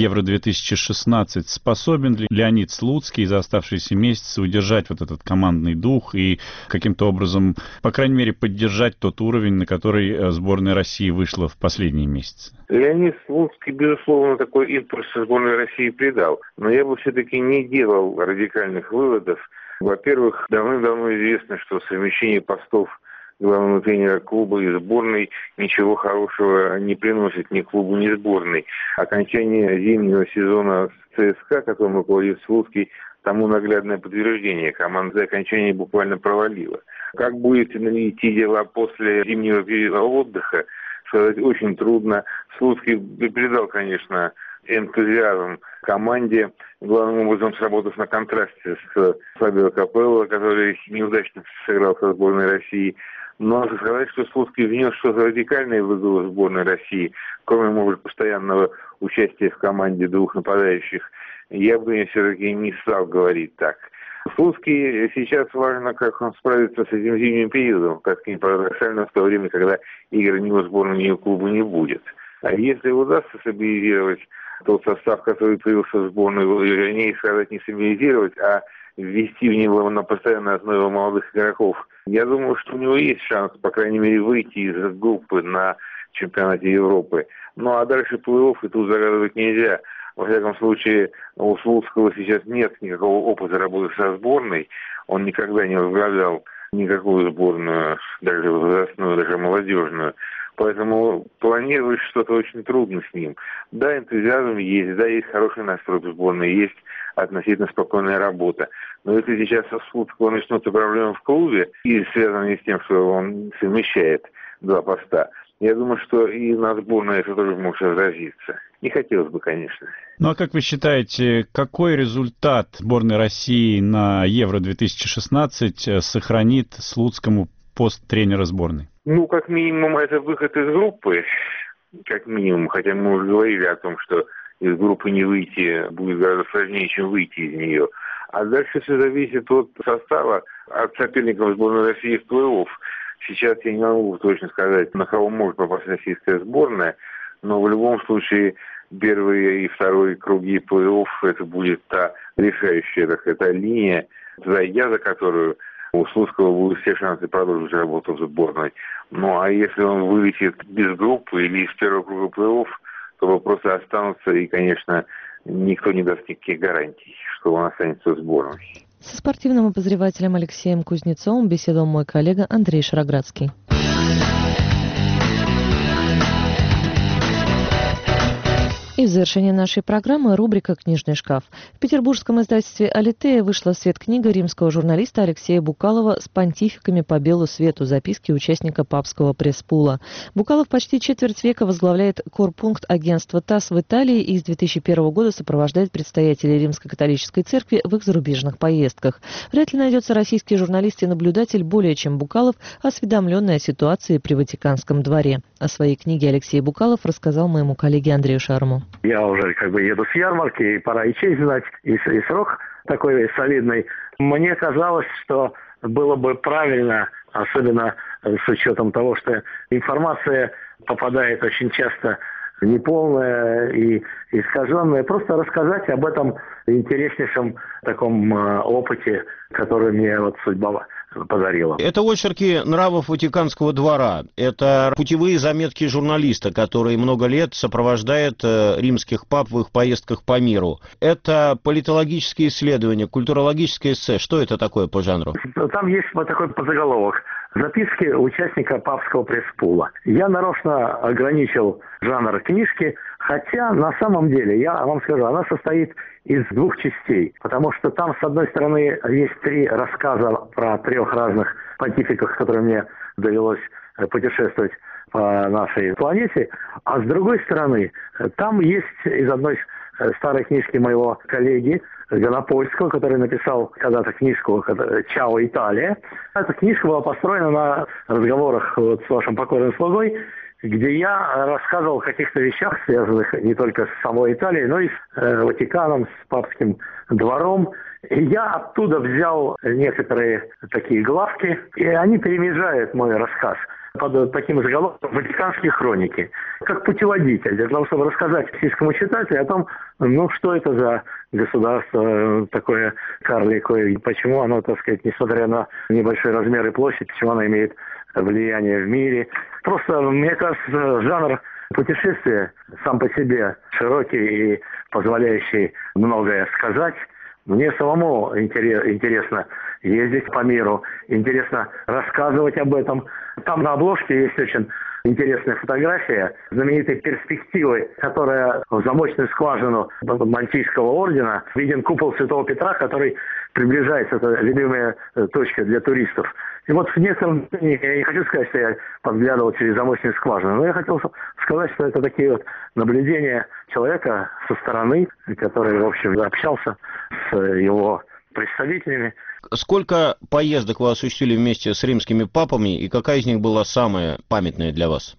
Евро-2016. Способен ли Леонид Слуцкий за оставшиеся месяцы удержать вот этот командный дух и каким-то образом, по крайней мере, поддержать тот уровень, на который сборная России вышла в последние месяцы? Леонид Слуцкий, безусловно, такой импульс сборной России придал. Но я бы все-таки не делал радикальных выводов. Во-первых, давным-давно известно, что совмещение постов главного тренера клуба и сборной ничего хорошего не приносит ни клубу, ни сборной. Окончание зимнего сезона с ЦСКА, которым руководит Слуцкий, тому наглядное подтверждение. Команда за окончание буквально провалила. Как будет идти дела после зимнего периода отдыха, сказать очень трудно. Слуцкий придал, конечно, энтузиазм команде, главным образом сработав на контрасте с Фабио Капелло, который неудачно сыграл со сборной России. Но надо сказать, что Слуцкий внес что-то радикальное в игру сборной России, кроме, может, постоянного участия в команде двух нападающих. Я бы все-таки не стал говорить так. Слуцкий сейчас важно, как он справится с этим зимним периодом, как ни парадоксально, в то время, когда игр ни у сборной, ни у клуба не будет. А если удастся стабилизировать тот состав, который появился в сборной, вернее сказать, не стабилизировать, а ввести в него на постоянной основе молодых игроков, я думаю, что у него есть шанс, по крайней мере, выйти из группы на чемпионате Европы. Ну а дальше плей-офф, и тут загадывать нельзя. Во всяком случае, у Слуцкого сейчас нет никакого опыта работы со сборной. Он никогда не возглавлял никакую сборную, даже возрастную, даже молодежную. Поэтому планировать что-то очень трудно с ним. Да, энтузиазм есть, да, есть хороший настрой в сборной, есть относительно спокойная работа. Но если сейчас со Слуцкого начнутся проблемы в клубе, и связанные с тем, что он совмещает два поста, я думаю, что и на сборной это тоже может отразиться. Не хотелось бы, конечно. Ну а как вы считаете, какой результат сборной России на Евро-2016 сохранит Слуцкому пост тренера сборной? Ну, как минимум, это выход из группы. Как минимум, хотя мы уже говорили о том, что из группы не выйти будет гораздо сложнее, чем выйти из нее. А дальше все зависит от состава, от соперников сборной России в плей-офф. Сейчас я не могу точно сказать, на кого может попасть российская сборная, но в любом случае первые и второй круги плей-офф это будет та решающая такая линия, зайдя за которую у Слуцкого будут все шансы продолжить работу в сборной. Ну а если он вылетит без группы или из первого круга плей-офф, то вопросы останутся, и, конечно, никто не даст никаких гарантий, что он останется в сборной. Со спортивным обозревателем Алексеем Кузнецовым беседовал мой коллега Андрей Шароградский. И в завершение нашей программы рубрика «Книжный шкаф». В петербургском издательстве «Алитея» вышла в свет книга римского журналиста Алексея Букалова «С понтификами по белу свету. Записки участника папского пресс-пула». Букалов почти четверть века возглавляет корпункт агентства ТАСС в Италии и с 2001 года сопровождает предстоятелей Римской католической церкви в их зарубежных поездках. Вряд ли найдется российский журналист и наблюдатель более чем Букалов, осведомленный о ситуации при Ватиканском дворе. О своей книге Алексей Букалов рассказал моему коллеге Андрею Шарму. Я уже еду с ярмарки, и пора и честь знать, и срок такой солидный. Мне казалось, что было бы правильно, особенно с учетом того, что информация попадает очень часто неполная и искаженная, просто рассказать об этом интереснейшем таком опыте, который мне судьба подарила. Это очерки нравов Ватиканского двора. Это путевые заметки журналиста, который много лет сопровождает римских пап в их поездках по миру. Это политологические исследования, культурологическое эссе. Что это такое по жанру? Там есть вот такой подзаголовок. Записки участника папского пресс-пула. Я нарочно ограничил жанр книжки, хотя на самом деле, я вам скажу, она состоит из двух частей. Потому что там, с одной стороны, есть 3 рассказа про 3 разных понтификах, с которыми мне довелось путешествовать по нашей планете. А с другой стороны, там есть из одной старой книжки моего коллеги Гонопольского, который написал когда-то книжку «Чао, Италия». Эта книжка была построена на разговорах с вашим покойным слугой, где я рассказывал о каких-то вещах, связанных не только с самой Италией, но и с Ватиканом, с папским двором. И я оттуда взял некоторые такие главки, и они перемежают мой рассказ под таким заголовком «Ватиканские хроники», как путеводитель, для того, чтобы рассказать российскому читателю о том, что это за государство такое карликовое, и почему оно, так сказать, несмотря на небольшой размер и площадь, почему оно имеет влияние в мире. Просто, мне кажется, жанр путешествия сам по себе широкий и позволяющий многое сказать. Мне самому интересно ездить по миру, интересно рассказывать об этом. Там на обложке есть очень интересная фотография знаменитой перспективы, которая в замочную скважину Мантийского ордена виден купол Святого Петра, который приближается. Это любимая точка для туристов. И вот в некотором, я не хочу сказать, что я подглядывал через замочную скважину, но я хотел сказать, что это такие вот наблюдения человека со стороны, который, в общем, общался с его представителями. Сколько поездок вы осуществили вместе с римскими папами, и какая из них была самая памятная для вас?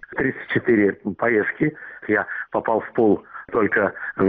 34 поездки. Я попал в пул только в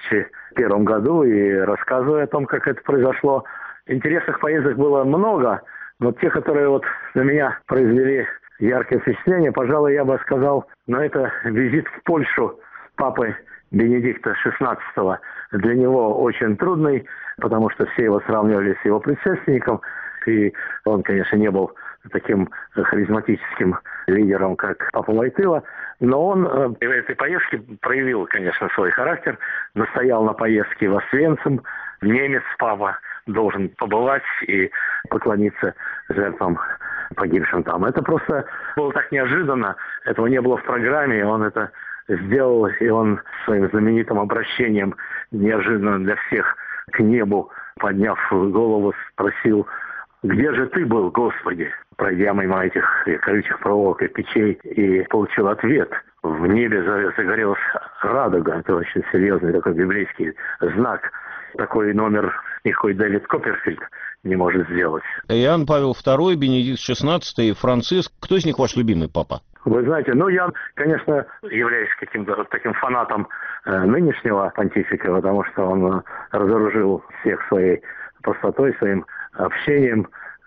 2001 году и рассказываю о том, как это произошло. Интересных поездок было много, но те, которые вот на меня произвели яркое впечатление, пожалуй, я бы сказал, это визит в Польшу папы Бенедикта XVI. Для него очень трудный, потому что все его сравнивали с его предшественником, и он, конечно, не был таким харизматическим лидером, как папа Войтыла, но он в этой поездке проявил, конечно, свой характер, настоял на поездке в Освенцим. Немец папа должен побывать и поклониться жертвам, погибшим там. Это просто было так неожиданно, этого не было в программе, он это сделал, и он своим знаменитым обращением неожиданно для всех к небу, подняв голову, спросил: «Где же ты был, Господи?» Пройдя мимо этих колючих проволок и печей, и получил ответ. В небе загорелась радуга. Это очень серьезный такой библейский знак. Такой номер никакой Дэвид Копперфильд не может сделать. Иоанн Павел II, Бенедикт XVI и Франциск. Кто из них ваш любимый папа? Вы знаете, я, конечно, являюсь каким-то таким фанатом нынешнего понтифика, потому что он разоружил всех своей простотой, своим общением,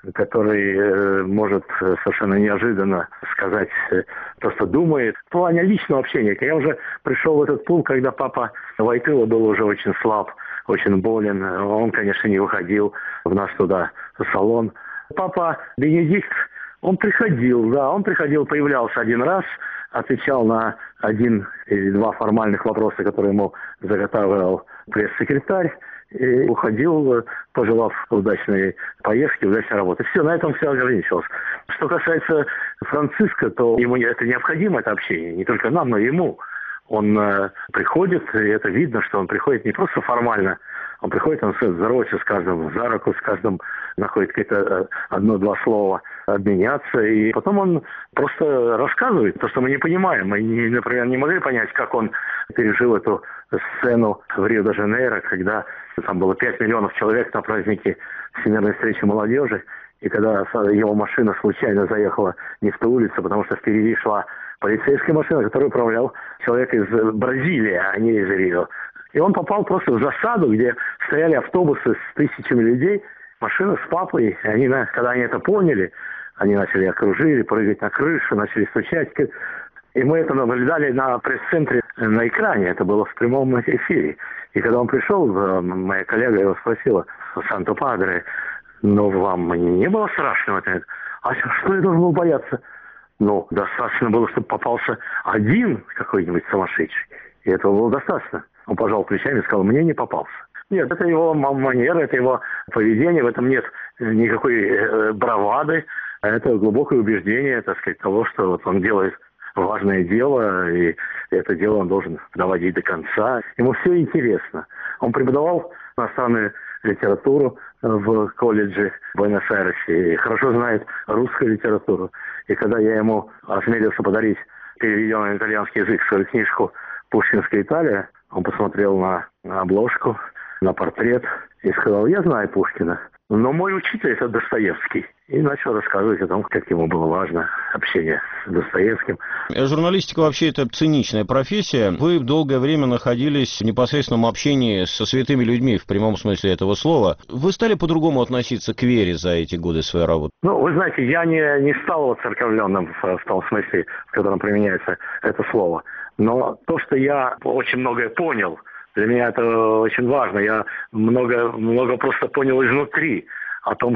который может совершенно неожиданно сказать то, что думает. В плане личного общения. Я уже пришел в этот пул, когда папа Войтыла был уже очень слаб, очень болен. Он, конечно, не выходил в наш туда салон. Папа Бенедикт, он приходил, появлялся один раз, отвечал на 1 или 2 формальных вопроса, которые ему заготавливал пресс-секретарь, и уходил, пожелав удачной поездки, удачной работы. Все, на этом все ограничилось. Что касается Франциска, то ему это необходимо, это общение, не только нам, но и ему. Он приходит, и это видно, что он приходит не просто формально, он приходит, он здоровается с каждым за руку, с каждым находит какие-то одно-два слова обменяться, и потом он просто рассказывает то, что мы не понимаем. Мы, например, не могли понять, как он пережил эту сцену в Рио-де-Жанейро, когда там было 5 миллионов человек на празднике Всемирной встречи молодежи, и когда его машина случайно заехала не в ту улицу, потому что впереди шла полицейская машина, которую управлял человек из Бразилии, а не из Рио. И он попал просто в засаду, где стояли автобусы с тысячами людей, машина с папой. И они, когда они это поняли, они начали окружили, прыгать на крышу, начали стучать. И мы это наблюдали на пресс-центре на экране, это было в прямом эфире. И когда он пришел, моя коллега его спросила: «Санто-Падре, но вам не было страшно?» А что я должен был бояться? Ну, достаточно было, чтобы попался один какой-нибудь сумасшедший. И этого было достаточно. Он пожал плечами и сказал: «Мне не попался». Нет, это его манера, это его поведение, в этом нет никакой бравады. Это глубокое убеждение, так сказать, того, что вот он делает важное дело, и это дело он должен доводить до конца. Ему все интересно. Он преподавал иностранную литературу в колледже в Буэнос-Айресе и хорошо знает русскую литературу. И когда я ему осмелился подарить переведенный на итальянский язык свою книжку «Пушкинская Италия», он посмотрел на обложку, на портрет и сказал: «Я знаю Пушкина, но мой учитель – это Достоевский». И начал рассказывать о том, как ему было важно общение с Достоевским. Журналистика вообще это циничная профессия. Вы долгое время находились в непосредственном общении со святыми людьми, в прямом смысле этого слова. Вы стали по-другому относиться к вере за эти годы своей работы? Ну, вы знаете, я не стал воцерковленным в том смысле, в котором применяется это слово. Но то, что я очень многое понял, для меня это очень важно. Я много просто понял изнутри о том,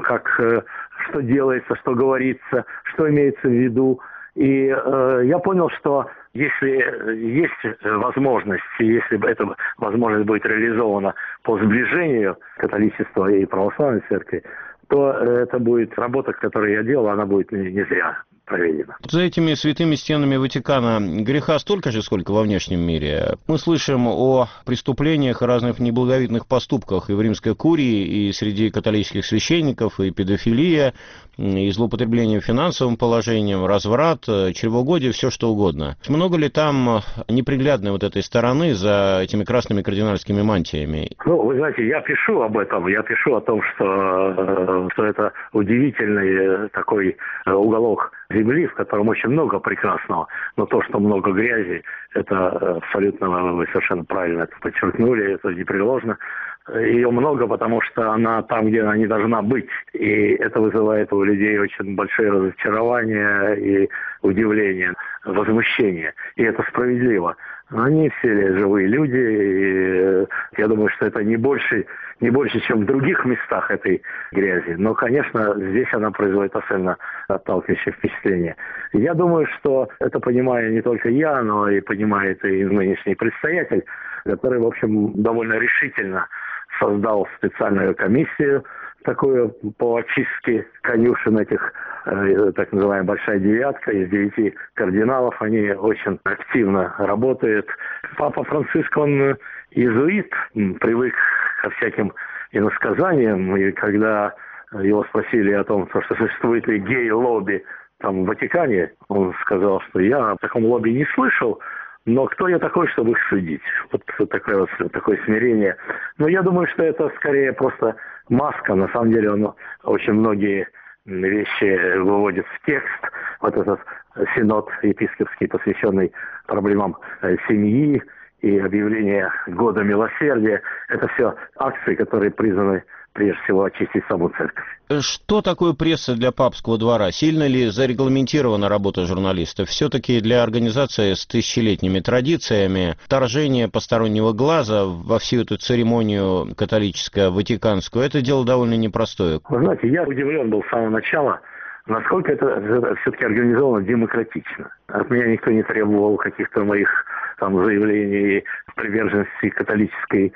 что делается, что говорится, что имеется в виду. И я понял, что если есть возможность, если эта возможность будет реализована по сближению католичества и православной церкви, то это будет работа, которую я делал, она будет не зря проведена. За этими святыми стенами Ватикана греха столько же, сколько во внешнем мире. Мы слышим о преступлениях и разных неблаговидных поступках и в римской курии, и среди католических священников, и педофилия, и злоупотребление финансовым положением, разврат, чревоугодие, все что угодно. Много ли там неприглядной вот этой стороны за этими красными кардинальскими мантиями? Ну, вы знаете, я пишу об этом, я пишу о том, что это удивительный такой уголок земли, в котором очень много прекрасного, но то, что много грязи, это абсолютно, вы совершенно правильно это подчеркнули, это непреложно. Ее много, потому что она там, где она не должна быть. И это вызывает у людей очень большое разочарование и удивление, возмущение. И это справедливо. Они все живые люди, и я думаю, что это не больше, чем в других местах этой грязи. Но, конечно, здесь она производит особенно отталкивающее впечатление. Я думаю, что это понимаю не только я, но и понимает и нынешний предстоятель, который, в общем, довольно решительно создал специальную комиссию, такую по очистке конюшен этих, так называемая «большая девятка», из 9 кардиналов, они очень активно работают. Папа Франциск, он иезуит, привык ко всяким иносказаниям, и когда его спросили о том, что существует ли гей-лобби там в Ватикане, он сказал, что я о таком лобби не слышал, но кто я такой, чтобы их судить? Вот такое смирение. Но я думаю, что это скорее просто маска. На самом деле он очень многие вещи выводит в текст. Вот этот синод епископский, посвященный проблемам семьи и объявление Года Милосердия. Это все акции, которые призваны прежде всего очистить саму церковь. Что такое пресса для папского двора? Сильно ли зарегламентирована работа журналистов? Все-таки для организации с тысячелетними традициями вторжение постороннего глаза во всю эту церемонию католическо-ватиканскую, это дело довольно непростое. Вы знаете, я удивлен был с самого начала, насколько это все-таки организовано демократично. От меня никто не требовал каких-то моих там заявлений в приверженности католической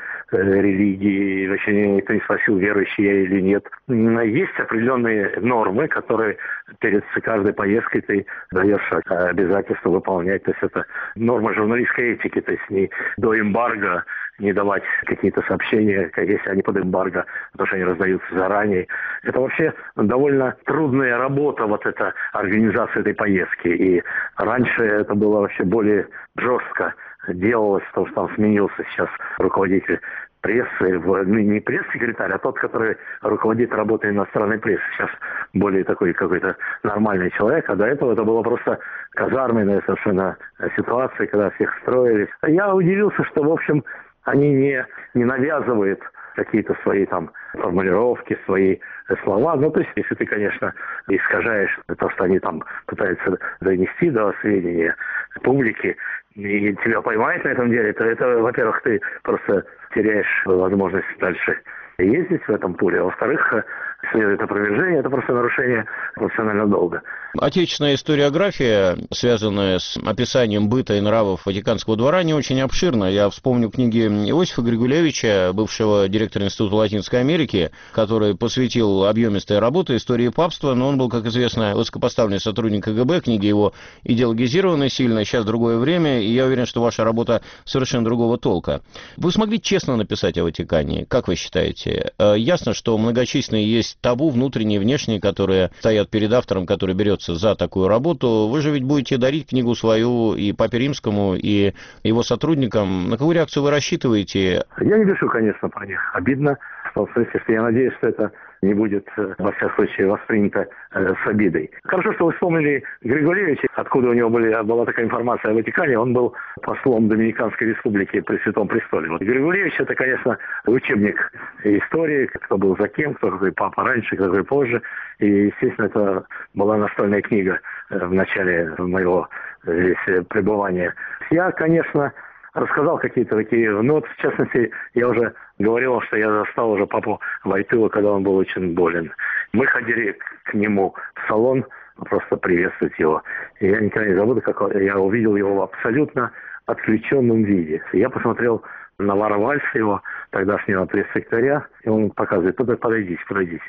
религии, вообще никто не спросил, верующий я или нет. Есть определенные нормы, которые перед каждой поездкой ты даешь обязательство выполнять. То есть это норма журналистской этики, то есть не до эмбарго не давать какие-то сообщения, если они под эмбарго, потому что они раздаются заранее. Это вообще довольно трудная работа, вот эта организация этой поездки. И раньше это было вообще более жестко делалось, потому что там сменился сейчас руководитель прессы, не пресс-секретарь, а тот, который руководит работой иностранной прессы. Сейчас более такой какой-то нормальный человек, а до этого это было просто казарменная совершенно ситуация, когда всех строились. Я удивился, что, в общем, они не навязывают какие-то свои там формулировки, свои слова. Ну, то есть, если ты, конечно, искажаешь то, что они там пытаются донести до сведения публики, и тебя поймают на этом деле, то это, во-первых, ты просто теряешь возможность дальше ездить в этом пуле, а во-вторых, следует опровержение, это просто нарушение профессионального долга. Отечественная историография, связанная с описанием быта и нравов Ватиканского двора, не очень обширна. Я вспомню книги Иосифа Григулевича, бывшего директора Института Латинской Америки, который посвятил объемистой работе истории папства, но он был, как известно, высокопоставленный сотрудник КГБ, книги его идеологизированы сильно, сейчас другое время, и я уверен, что ваша работа совершенно другого толка. Вы смогли честно написать о Ватикане, как вы считаете? Ясно, что многочисленные есть табу, внутренние и внешние, которые стоят перед автором, который берется за такую работу. Вы же ведь будете дарить книгу свою и Папе Римскому, и его сотрудникам. На какую реакцию вы рассчитываете? Я не пишу, конечно, про них. Обидно, в том смысле, что я надеюсь, что это не будет, во всяком случае, воспринято с обидой. Хорошо, что вы вспомнили Григулевича, откуда у него была такая информация о Ватикане. Он был послом Доминиканской республики при Святом Престоле. Вот Григулевич — это, конечно, учебник истории, кто был за кем, кто какой папа раньше, кто какой позже. И, естественно, это была настольная книга в начале моего здесь пребывания. Я, конечно, рассказал какие-то такие, ну вот, в частности, я уже говорил, что я застал уже папу Войтыла, когда он был очень болен. Мы ходили к нему в салон просто приветствовать его. И я никогда не забуду, как я увидел его в абсолютно отключенном виде. Я посмотрел на Вара Вальса, его тогдашнего пресс-секретаря, и он показывает: подойдите.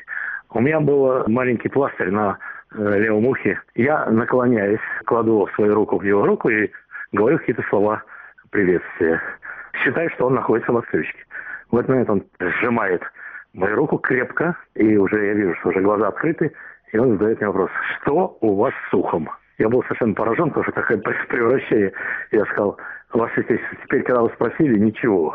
У меня был маленький пластырь на левом ухе. Я наклоняюсь, кладу свою руку в его руку и говорю какие-то слова приветствия. Считаю, что он находится в отключке. В этот момент он сжимает мою руку крепко, и уже я вижу, что уже глаза открыты, и он задает мне вопрос: что у вас с ухом? Я был совершенно поражен, потому что такое превращение. Я сказал: вас теперь, когда вы спросили, ничего.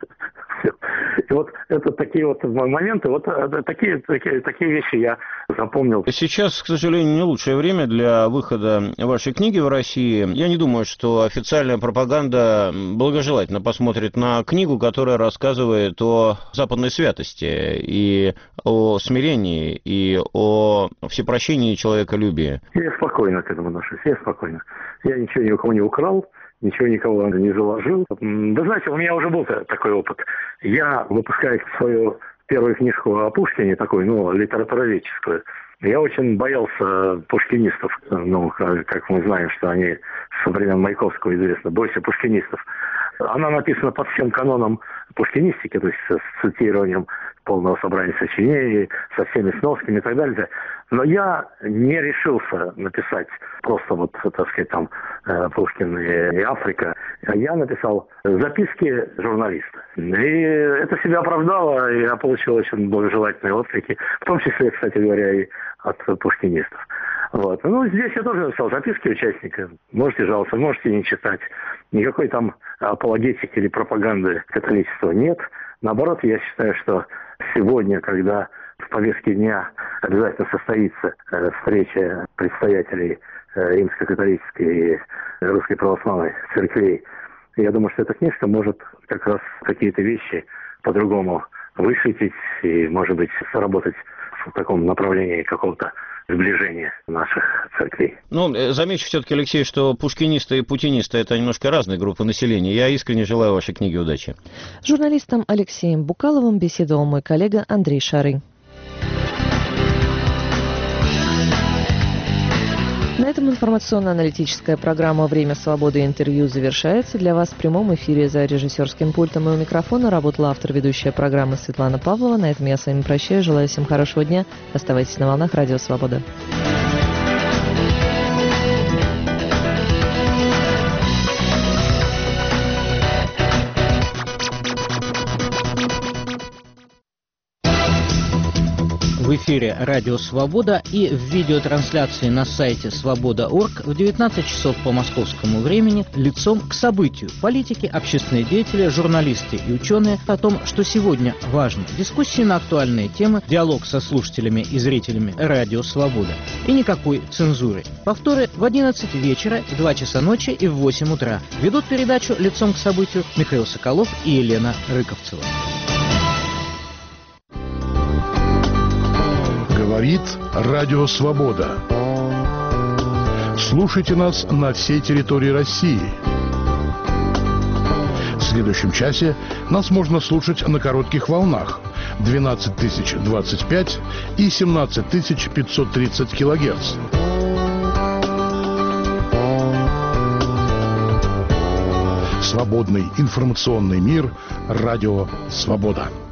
И вот это такие вот моменты, вот такие вещи я запомнил. Сейчас, к сожалению, не лучшее время для выхода вашей книги в России. Я не думаю, что официальная пропаганда благожелательно посмотрит на книгу, которая рассказывает о западной святости и о смирении, и о всепрощении и человеколюбии. Я спокойно к этому отношусь, я спокойно. Я ничего ни у кого не украл, ничего никого не заложил. Вы знаете, у меня уже был такой опыт. Я, выпуская свою первую книжку о Пушкине, такую, литературоведческую, я очень боялся пушкинистов. Как мы знаем, что они со времен Маяковского известны. Бойся пушкинистов. Она написана по всем канонам пушкинистики, то есть с цитированием полного собрания сочинений, со всеми сносками и так далее. Но я не решился написать просто вот, так сказать, там Пушкин и Африка. Я написал записки журналиста. И это себя оправдало, и я получил очень благожелательные отклики, в том числе, кстати говоря, и от пушкинистов. Вот. Здесь я тоже написал записки участника. Можете жаловаться, можете не читать. Никакой там апологетики или пропаганды католичества нет. Наоборот, я считаю, что сегодня, когда в повестке дня обязательно состоится встреча предстоятелей римско-католической и русской православной церквей, я думаю, что эта книжка может как раз какие-то вещи по-другому высветить и, может быть, сработать в таком направлении какого-то сближения наших церквей. Замечу все-таки, Алексей, что пушкинисты и путинисты — это немножко разные группы населения. Я искренне желаю вашей книге удачи. С журналистом Алексеем Букаловым беседовал мой коллега Андрей Шары. На этом информационно-аналитическая программа «Время свободы» и интервью завершается. Для вас в прямом эфире за режиссерским пультом и у микрофона работала автор-ведущая программы Светлана Павлова. На этом я с вами прощаюсь. Желаю всем хорошего дня. Оставайтесь на волнах Радио Свобода. В эфире «Радио Свобода» и в видеотрансляции на сайте свобода.орг в 19 часов по московскому времени лицом к событию. Политики, общественные деятели, журналисты и ученые о том, что сегодня важно. Дискуссии на актуальные темы, диалог со слушателями и зрителями «Радио Свобода». И никакой цензуры. Повторы в 11 вечера, в 2 часа ночи и в 8 утра. Ведут передачу лицом к событию Михаил Соколов и Елена Рыковцева. Говорит Радио Свобода. Слушайте нас на всей территории России. В следующем часе нас можно слушать на коротких волнах 12025 и 17530 килогерц. Свободный информационный мир. Радио Свобода.